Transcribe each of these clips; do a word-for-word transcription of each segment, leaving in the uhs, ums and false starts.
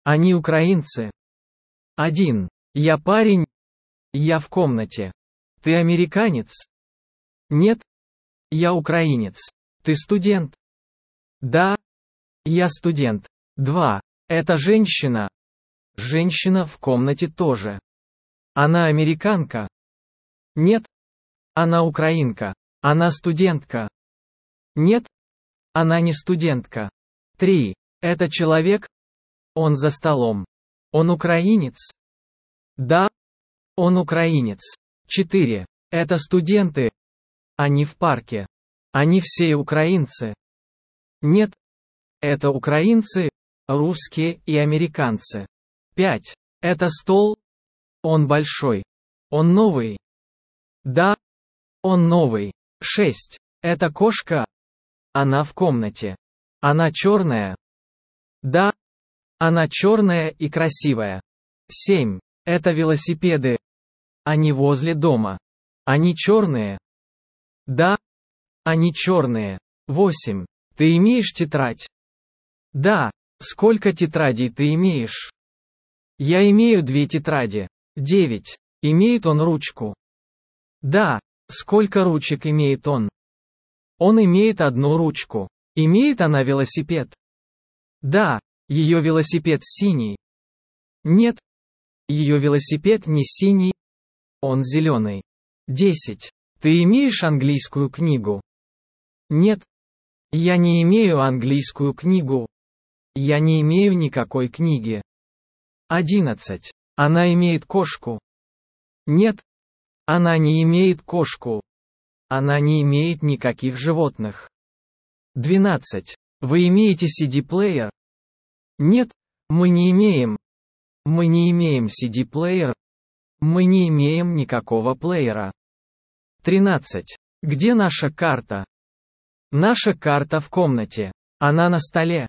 Они украинцы. один. Я парень. Я в комнате. Ты американец? Нет. Я украинец. Ты студент? Да. Я студент. два. Это женщина. Женщина в комнате тоже. Она американка? Нет. Она украинка. Она студентка? Нет. Она не студентка. три. Это человек? Он за столом. Он украинец? Да. Он украинец. четыре. Это студенты. Они в парке. Они все украинцы. Нет. Это украинцы, русские и американцы. пять. Это стол? Он большой. Он новый? Да. Он новый. шесть. Это кошка? Она в комнате. Она черная? Да. Она черная и красивая. семь. Это велосипеды. Они возле дома. Они черные? Да. Они черные. восемь. Ты имеешь тетрадь? Да. Сколько тетрадей ты имеешь? Я имею две тетради. девять. Имеет он ручку? Да. Сколько ручек имеет он? Он имеет одну ручку. Имеет она велосипед? Да. Ее велосипед синий? Нет. Ее велосипед не синий. Он зеленый. десять. Ты имеешь английскую книгу? Нет. Я не имею английскую книгу. Я не имею никакой книги. одиннадцать. Она имеет кошку? Нет. Она не имеет кошку. Она не имеет никаких животных. двенадцать. Вы имеете си ди-плеер? Нет, мы не имеем. Мы не имеем си ди-плеер. Мы не имеем никакого плеера. тринадцать. Где наша карта? Наша карта в комнате. Она на столе.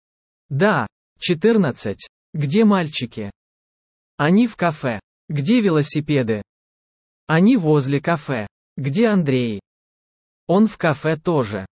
Да. четырнадцать. Где мальчики? Они в кафе. Где велосипеды? Они возле кафе. Где Андрей? Он в кафе тоже.